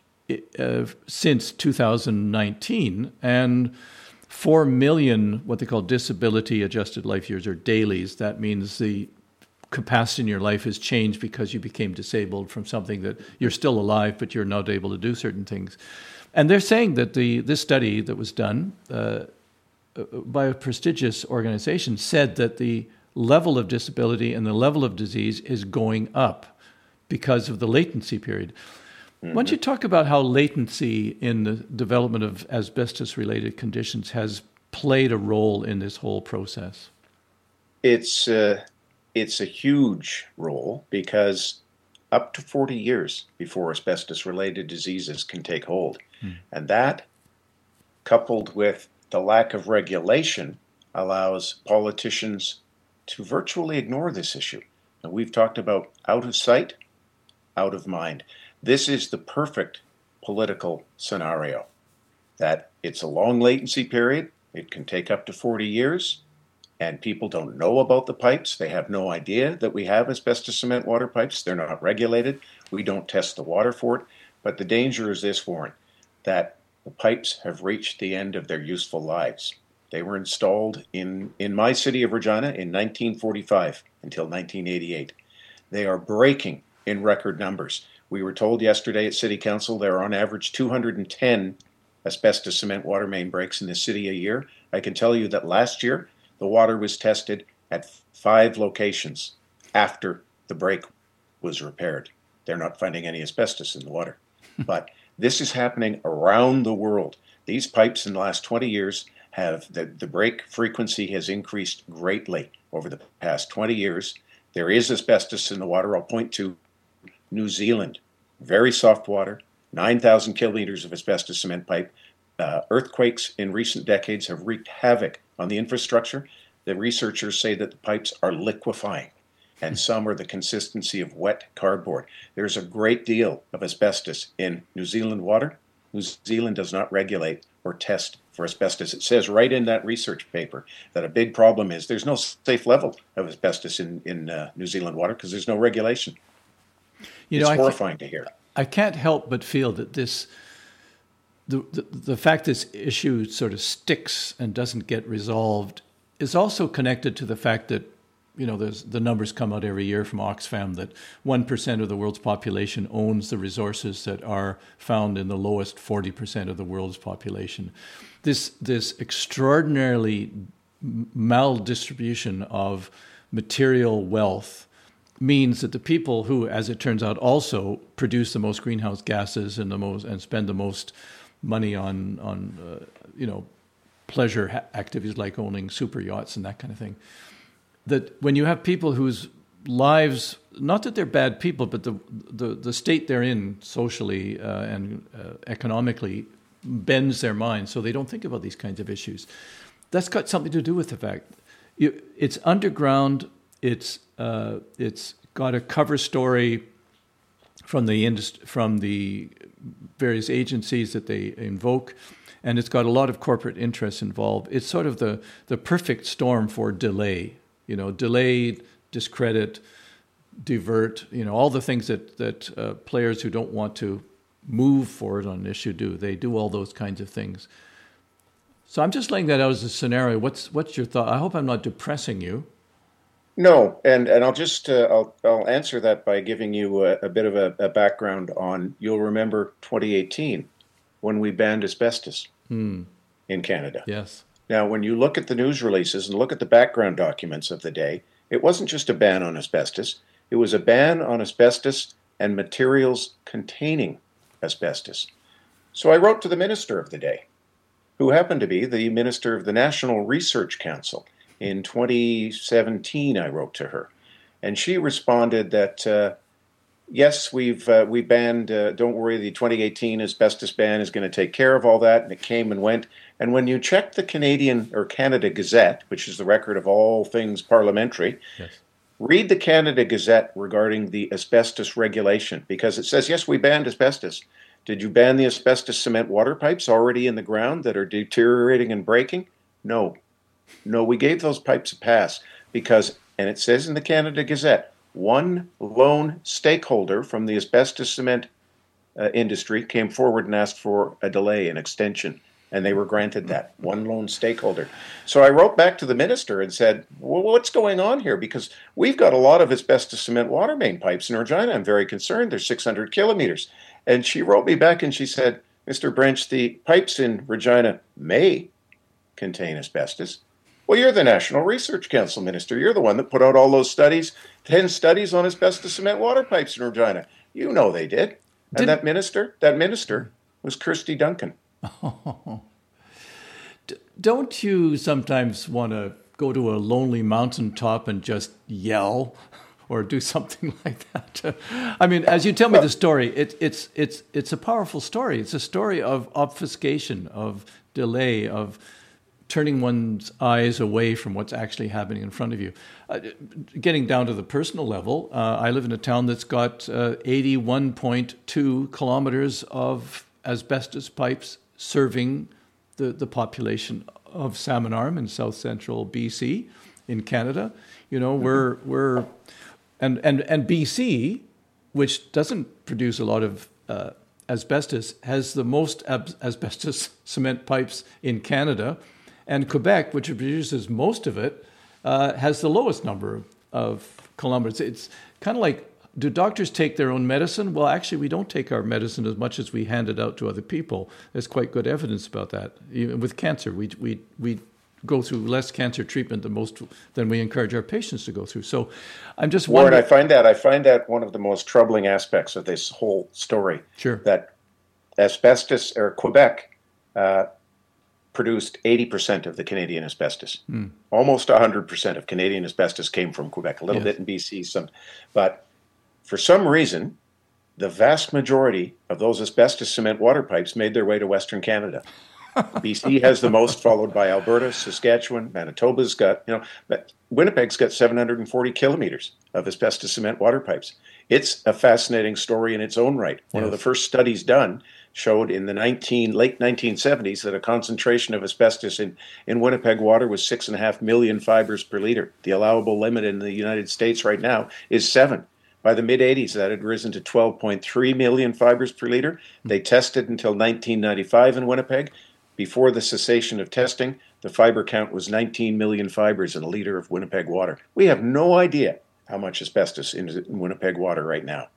uh, since two thousand nineteen, and four million what they call disability adjusted life years, or dailies. That means the capacity in your life has changed because you became disabled from something that you're still alive, but you're not able to do certain things. And they're saying that the this study that was done uh, by a prestigious organization said that the level of disability and the level of disease is going up because of the latency period. Mm-hmm. Why don't you talk about how latency in the development of asbestos-related conditions has played a role in this whole process? It's uh, it's a huge role, because up to forty years before asbestos-related diseases can take hold. Hmm. And that, coupled with the lack of regulation, allows politicians to virtually ignore this issue. And we've talked about out of sight, out of mind. This is the perfect political scenario, that it's a long latency period, it can take up to forty years, and people don't know about the pipes. They have no idea that we have asbestos cement water pipes. They're not regulated. We don't test the water for it. But the danger is this, Warren, that the pipes have reached the end of their useful lives. They were installed in, in my city of Regina in nineteen forty-five until nineteen eighty-eight. They are breaking in record numbers. We were told yesterday at City Council there are on average two hundred ten asbestos cement water main breaks in the city a year. I can tell you that last year the water was tested at five locations after the break was repaired. They're not finding any asbestos in the water. But this is happening around the world. These pipes in the last twenty years have, the, the break frequency has increased greatly over the past twenty years. there is asbestos in the water. I'll point to New Zealand. Very soft water, nine thousand kilometers of asbestos cement pipe. Uh, earthquakes in recent decades have wreaked havoc on the infrastructure. The researchers say that the pipes are liquefying, and some are the consistency of wet cardboard. There's a great deal of asbestos in New Zealand water. New Zealand does not regulate or test for asbestos. It says right in that research paper that a big problem is there's no safe level of asbestos in, in uh, New Zealand water because there's no regulation. You it's know, horrifying to hear. I can't help but feel that this, the, the the fact this issue sort of sticks and doesn't get resolved is also connected to the fact that, you know, there's the numbers come out every year from Oxfam that one percent of the world's population owns the resources that are found in the lowest forty percent of the world's population. This this extraordinarily maldistribution of material wealth means that the people who, as it turns out, also produce the most greenhouse gases and the most and spend the most money on on uh, you know pleasure ha- activities like owning super yachts and that kind of thing. That when you have people whose lives, not that they're bad people, but the the, the state they're in socially uh, and uh, economically bends their minds, so they don't think about these kinds of issues. That's got something to do with the fact you, it's underground. It's uh, it's got a cover story from the industry, from the various agencies that they invoke, and it's got a lot of corporate interests involved. It's sort of the the perfect storm for delay. You know, delay, discredit, divert. You know, all the things that that uh, players who don't want to move forward on an issue do. They do all those kinds of things. So I'm just laying that out as a scenario. What's what's your thought? I hope I'm not depressing you. No, and, and I'll just uh, I'll I'll answer that by giving you a, a bit of a, a background on. You'll remember twenty eighteen when we banned asbestos hmm. in Canada. Yes. Now, when you look at the news releases and look at the background documents of the day, it wasn't just a ban on asbestos. It was a ban on asbestos and materials containing asbestos. So I wrote to the minister of the day, who happened to be the minister of the National Research Council. In twenty seventeen, I wrote to her, and she responded that, uh, yes, we've uh, we banned, uh, don't worry, the twenty eighteen asbestos ban is going to take care of all that, and it came and went. And when you check the Canadian or Canada Gazette, which is the record of all things parliamentary, yes. Read the Canada Gazette regarding the asbestos regulation, because it says, yes, we banned asbestos. Did you ban the asbestos cement water pipes already in the ground that are deteriorating and breaking? No. No, we gave those pipes a pass because, and it says in the Canada Gazette, one lone stakeholder from the asbestos cement uh, industry came forward and asked for a delay, an extension, and they were granted that, one lone stakeholder. So I wrote back to the minister and said, well, what's going on here? Because we've got a lot of asbestos cement water main pipes in Regina. I'm very concerned. They're six hundred kilometers. And she wrote me back and she said, Mister Brench, the pipes in Regina may contain asbestos. Well, you're the National Research Council minister. You're the one that put out all those studies, ten studies on asbestos cement water pipes in Regina. You know they did. And did... that minister, that minister was Kirsty Duncan. Oh. Don't you sometimes want to go to a lonely mountaintop and just yell or do something like that? I mean, as you tell me the story, it, it's it's it's a powerful story. It's a story of obfuscation, of delay, of turning one's eyes away from what's actually happening in front of you. Uh, getting down to the personal level, uh, I live in a town that's got uh, eighty-one point two kilometers of asbestos pipes serving the, the population of Salmon Arm in south central B C in Canada. You know, we're we're and and and B C, which doesn't produce a lot of uh, asbestos, has the most ab- asbestos cement pipes in Canada. And Quebec, which produces most of it, uh, has the lowest number of kilometers. It's kind of like, do doctors take their own medicine? Well, actually, we don't take our medicine as much as we hand it out to other people. There's quite good evidence about that. Even with cancer, we we we go through less cancer treatment than most than we encourage our patients to go through. So, I'm just Warren, wondering. I find that I find that one of the most troubling aspects of this whole story. Sure. That asbestos or Quebec. Uh, produced eighty percent of the Canadian asbestos. Mm. Almost one hundred percent of Canadian asbestos came from Quebec, a little Yes. bit in B C, some, but for some reason, the vast majority of those asbestos cement water pipes made their way to Western Canada. B C has the most, followed by Alberta, Saskatchewan, Manitoba's got, you know, but Winnipeg's got seven hundred forty kilometers of asbestos cement water pipes. It's a fascinating story in its own right. One Yes. of the first studies done showed in the nineteen, late nineteen seventies that a concentration of asbestos in, in Winnipeg water was six and a half million fibers per liter. The allowable limit in the United States right now is seven. By the mid-eighties, that had risen to twelve point three million fibers per liter. They tested until nineteen ninety-five in Winnipeg. Before the cessation of testing, the fiber count was nineteen million fibers in a liter of Winnipeg water. We have no idea how much asbestos is in Winnipeg water right now.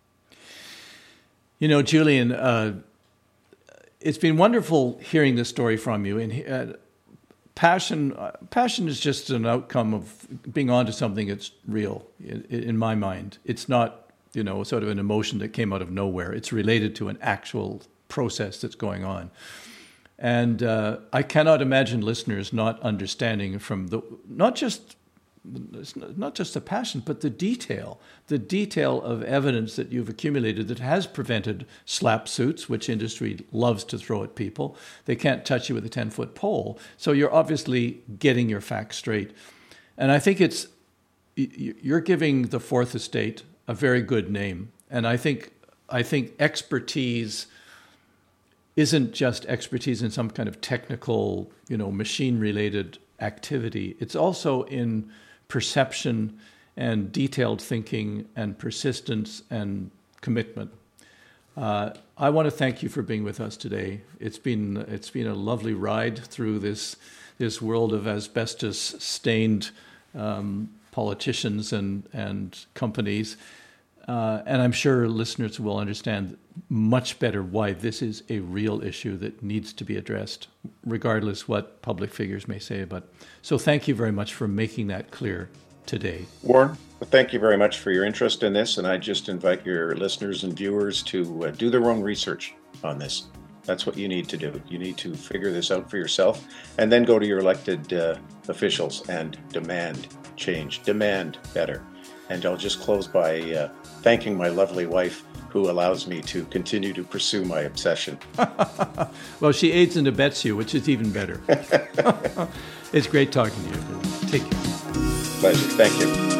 You know, Julian, uh, it's been wonderful hearing this story from you. And uh, passion, uh, passion is just an outcome of being onto something that's real. In, in my mind, it's not, you know, sort of an emotion that came out of nowhere. It's related to an actual process that's going on. And uh, I cannot imagine listeners not understanding from the not just not just the passion, but the detail, the detail of evidence that you've accumulated that has prevented slap suits, which industry loves to throw at people. They can't touch you with a ten-foot pole. So you're obviously getting your facts straight. And I think it's you're giving the Fourth Estate a very good name. And I think I think expertise isn't just expertise in some kind of technical, you know, machine-related activity. It's also in perception and detailed thinking and persistence and commitment. Uh, I want to thank you for being with us today. It's been it's been a lovely ride through this this world of asbestos-stained um, politicians and and companies. Uh, and I'm sure listeners will understand much better why this is a real issue that needs to be addressed, regardless what public figures may say about it. So thank you very much for making that clear today. Warren, thank you very much for your interest in this, and I just invite your listeners and viewers to uh, do their own research on this. That's what you need to do. You need to figure this out for yourself, and then go to your elected uh, officials and demand change, demand better. And I'll just close by uh, thanking my lovely wife, who allows me to continue to pursue my obsession. Well, she aids and abets you, which is even better. It's great talking to you. Take care. Pleasure. Thank you.